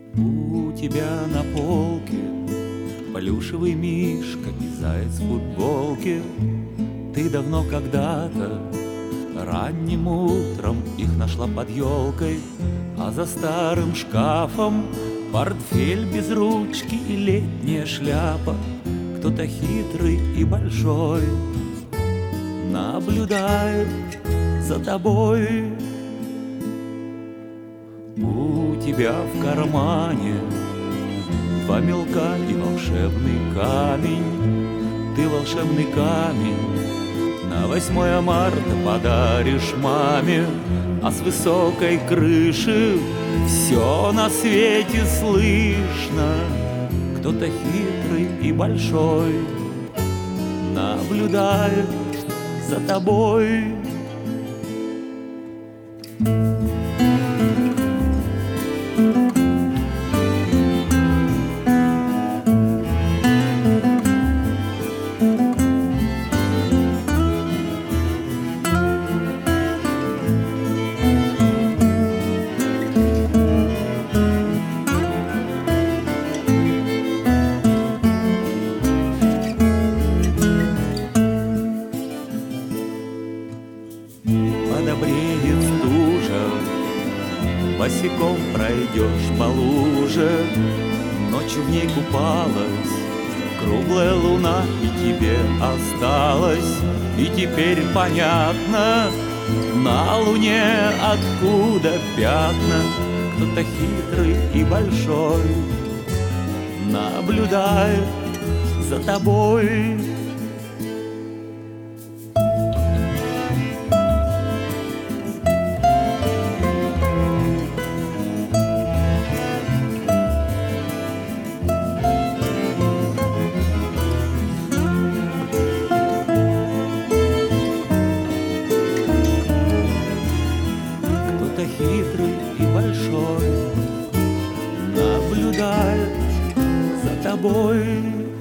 У тебя на полке плюшевый мишка и заяц в футболке. Ты давно когда-то ранним утром их нашла под елкой, а за старым шкафом портфель без ручки и летняя шляпа. Кто-то хитрый и большой наблюдает за тобой. У тебя в кармане два мелка и волшебный камень. Ты волшебный камень на 8 марта подаришь маме, а с высокой крыши все на свете слышно. Кто-то хитрый и большой наблюдает за тобой. Подобреет стужа, босиком пройдешь по луже. Ночью в ней купалась круглая луна, и тебе осталось. И теперь понятно, на луне откуда пятна. Кто-то хитрый и большой наблюдает за тобой. Хитрый и большой наблюдает за тобой.